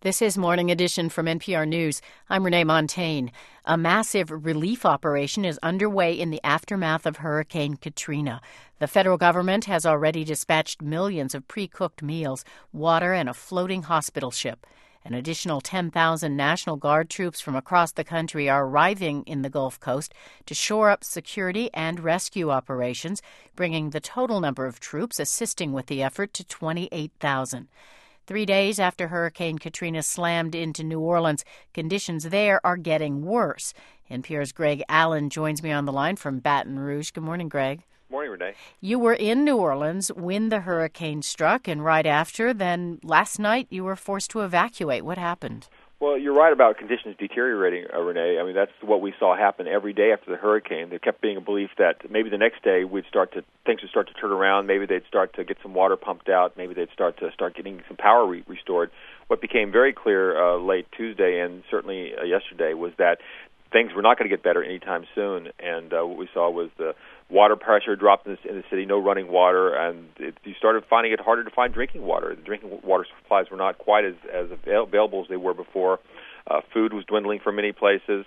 This is Morning Edition from NPR News. I'm Renee Montaigne. A massive relief operation is underway in the aftermath of Hurricane Katrina. The federal government has already dispatched millions of pre-cooked meals, water, and a floating hospital ship. An additional 10,000 National Guard troops from across the country are arriving in the Gulf Coast to shore up security and rescue operations, bringing the total number of troops assisting with the effort to 28,000. 3 days after Hurricane Katrina slammed into New Orleans, conditions there are getting worse. NPR's Greg Allen joins me on the line from Baton Rouge. Good morning, Greg. Morning, Renee. You were in New Orleans when the hurricane struck, and right after, then last night you were forced to evacuate. What happened? Well, you're right about conditions deteriorating, Renee. I mean, that's what we saw happen every day after the hurricane. There kept being a belief that maybe the next day things would start to turn around. Maybe they'd start to get some water pumped out. Maybe they'd start getting some power restored. What became very clear late Tuesday and certainly yesterday was that things were not going to get better anytime soon. And what we saw was the water pressure dropped in the city, no running water, and you started finding it harder to find drinking water. The drinking water supplies were not quite as available as they were before. Food was dwindling for many places,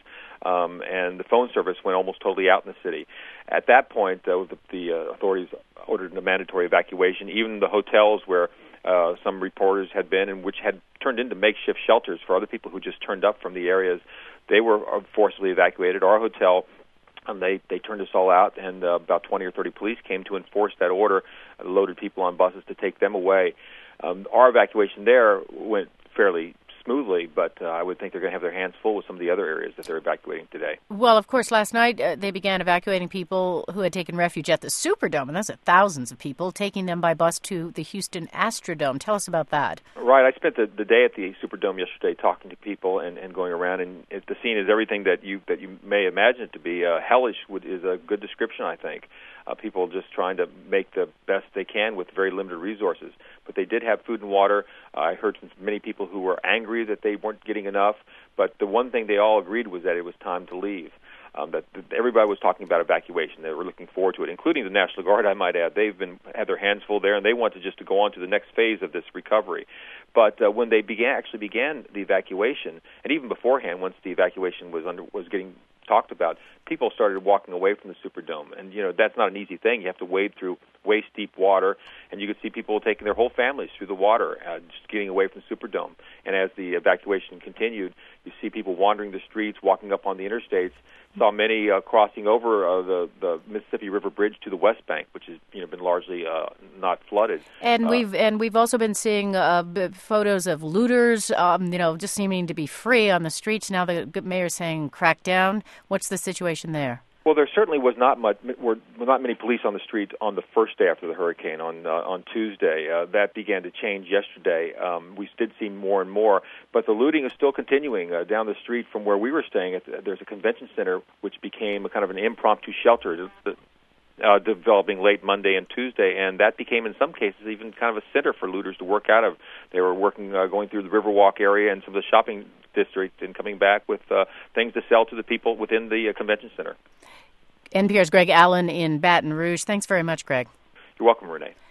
and the phone service went almost totally out in the city. At that point, the authorities ordered a mandatory evacuation. Even the hotels where some reporters had been and which had turned into makeshift shelters for other people who just turned up from the areas, they were forcibly evacuated. Our hotel, they turned us all out, and about 20 or 30 police came to enforce that order, loaded people on buses to take them away. Our evacuation there went fairly smoothly, but I would think they're going to have their hands full with some of the other areas that they're evacuating today. Well, of course, last night they began evacuating people who had taken refuge at the Superdome, and that's thousands of people, taking them by bus to the Houston Astrodome. Tell us about that. Right. I spent the day at the Superdome yesterday talking to people and going around, and the scene is everything that you may imagine it to be. Hellish is a good description, I think. People just trying to make the best they can with very limited resources. But they did have food and water. I heard from many people who were angry that they weren't getting enough. But the one thing they all agreed was that it was time to leave. That everybody was talking about evacuation. They were looking forward to it, including the National Guard, I might add. They've had their hands full there, and they wanted just to go on to the next phase of this recovery. But when they began the evacuation, and even beforehand, once the evacuation was getting talked about, people started walking away from the Superdome. And, that's not an easy thing. You have to wade through waist-deep water, and you could see people taking their whole families through the water, just getting away from the Superdome. And as the evacuation continued, you see people wandering the streets, walking up on the interstates. Saw many crossing over the Mississippi River Bridge to the West Bank, which has been largely not flooded. And we've also been seeing photos of looters, just seeming to be free on the streets. Now the mayor's saying crack down. What's the situation there? Well, there certainly was not many police on the street on the first day after the hurricane on Tuesday. That began to change yesterday. We did see more and more, but the looting is still continuing down the street from where we were staying. There's a convention center which became a kind of an impromptu shelter developing late Monday and Tuesday, and that became in some cases even kind of a center for looters to work out of. They were going through the Riverwalk area and some of the shopping district and coming back with things to sell to the people within the convention center. NPR's Greg Allen in Baton Rouge. Thanks very much, Greg. You're welcome, Renee.